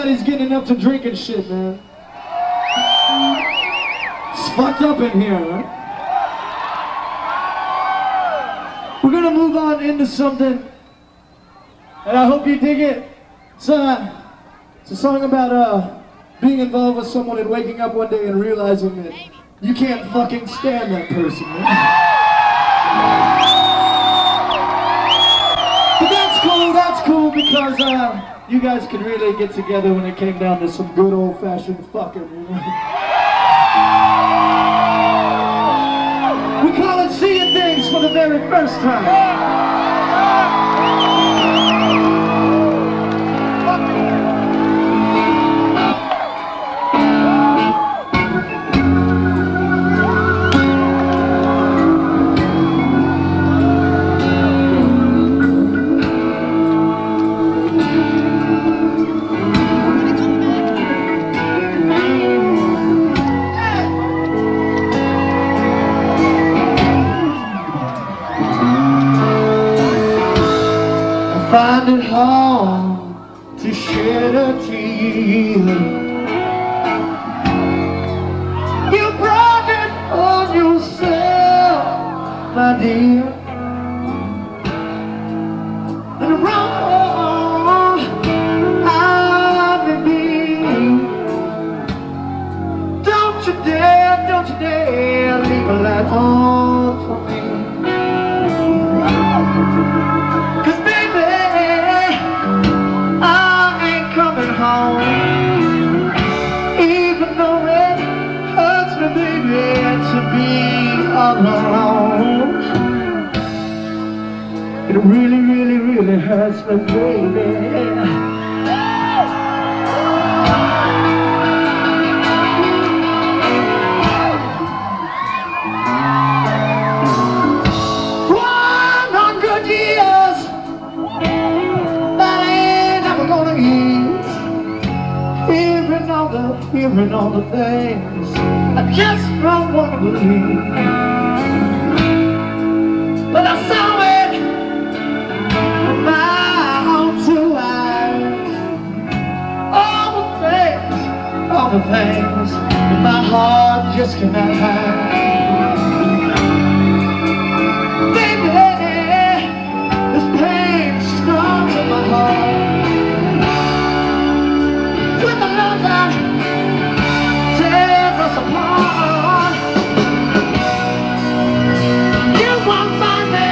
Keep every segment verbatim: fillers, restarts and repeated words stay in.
Everybody's getting up to drinking shit, man. It's fucked up in here, right? We're gonna move on into something, and I hope you dig it. It's, uh, it's a song about uh, being involved with someone and waking up one day and realizing that you can't fucking stand that person, man. But that's cool, that's cool, because uh, you guys could really get together when it came down to some good old-fashioned fucking, you know? We call it seeing things for the very first time. Find it hard to shed a tear. You brought it on yourself, my dear. And wrong I may be. Don't you dare, don't you dare leave a light on for me. Even though it hurts me, baby, to be all alone. It really, really, really hurts me, baby. One hundred years, that ain't never gonna ease. Hearing all the, hearing all the things I just don't want to believe. But I saw it with my own two eyes. All the things, all the things that my heart just cannot hide. Baby, this pain storms in my heart. With another tears us apart. You won't find me.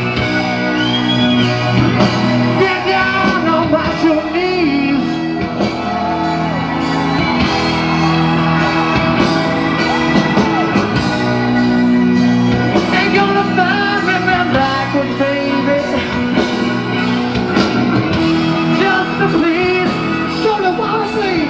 Get down on your knees. Ain't gonna find me back with baby. Just to please, show me what I see.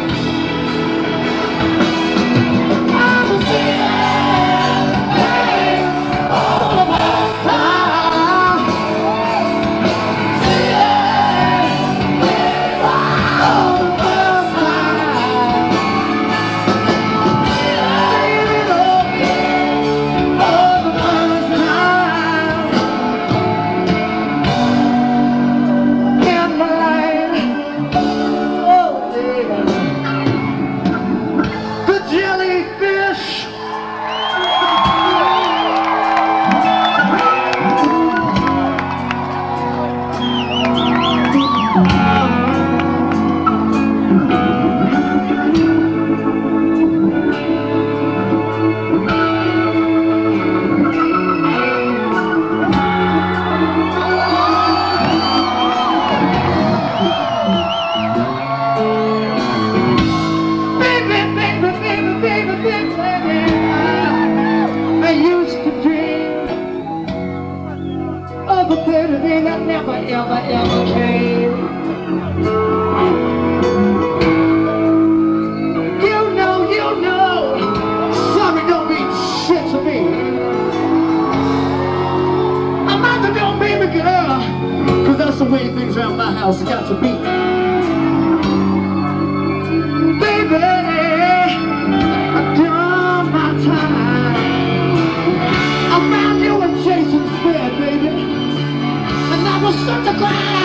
That never, ever, ever came. You know, you know, sorry don't mean shit to me. I'm not the damn baby girl, cause that's the way things around my house got to be. Baby, I've done my time. I found you in Jason's bed, baby. And I was such a cry.